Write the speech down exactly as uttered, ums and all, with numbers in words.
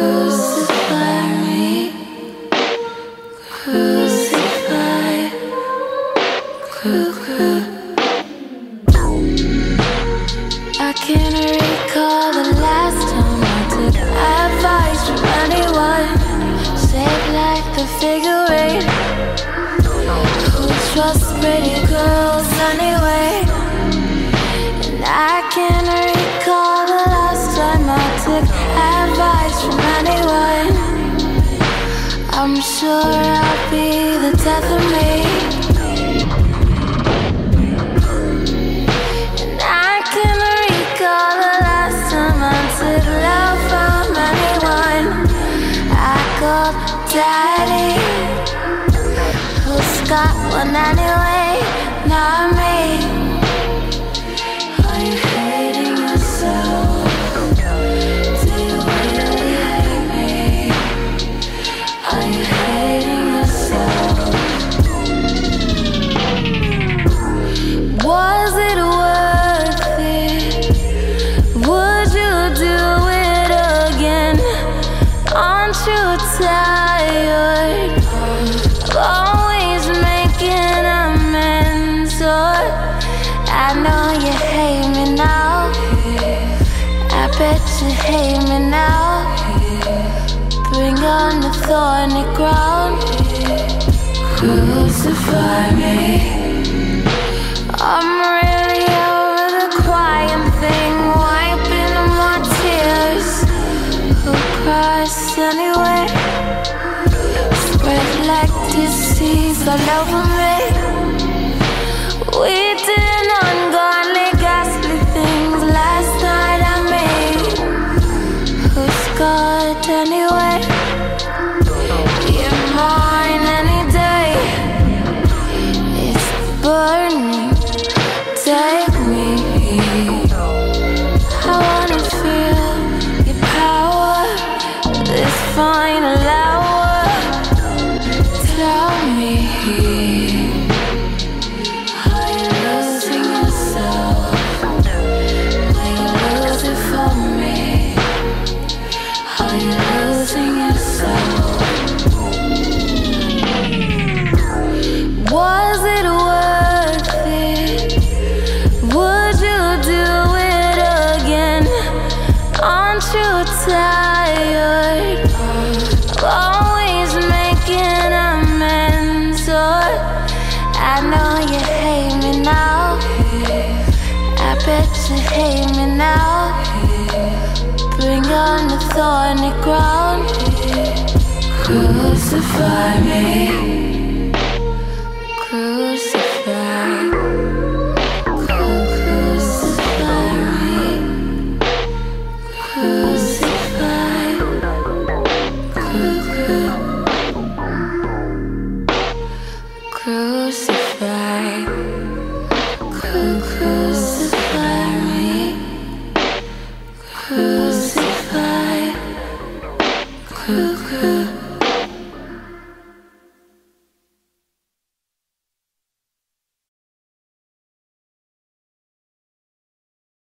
Crucify me, crucify, cru- cru- I can't recall the last time I took advice from anyone. Shaped like the figure eight. Who trusts pretty girls anyway? And I can't recall the last time I took advice from anyone. I'm sure I'll be the death of me. And I can't recall the last time I took love from anyone. I called Daddy, who's got one anyway, not me. Are you hating yourself? Do you really hate me? Are you hating yourself? Was it worth it? Would you do it again? Aren't you tired of always making amends? Or I know you hate me now. I bet you hate me now. Bring on the thorny ground. Crucify me. I'm really over the crying thing, wiping my tears. Who cries anyway? Spread like disease all over me. We did ungodly, ghastly things last night I made. Who's God anyway? You're mine any day. It's burning. Take me. I wanna feel your power. This final hour. Tell me, are you losing yourself? Will you lose it for me? Are you losing yourself? Was it worth it? Would you do it again? Aren't you tired of always making amends? Or I know you hate me now. I bet you hate me now. Bring on the thorny ground. Crucify me. Crucify. Crucify me. Crucify. Cru- cru- Crucify. Cru- Crucify me. Crucify. Cru- cru-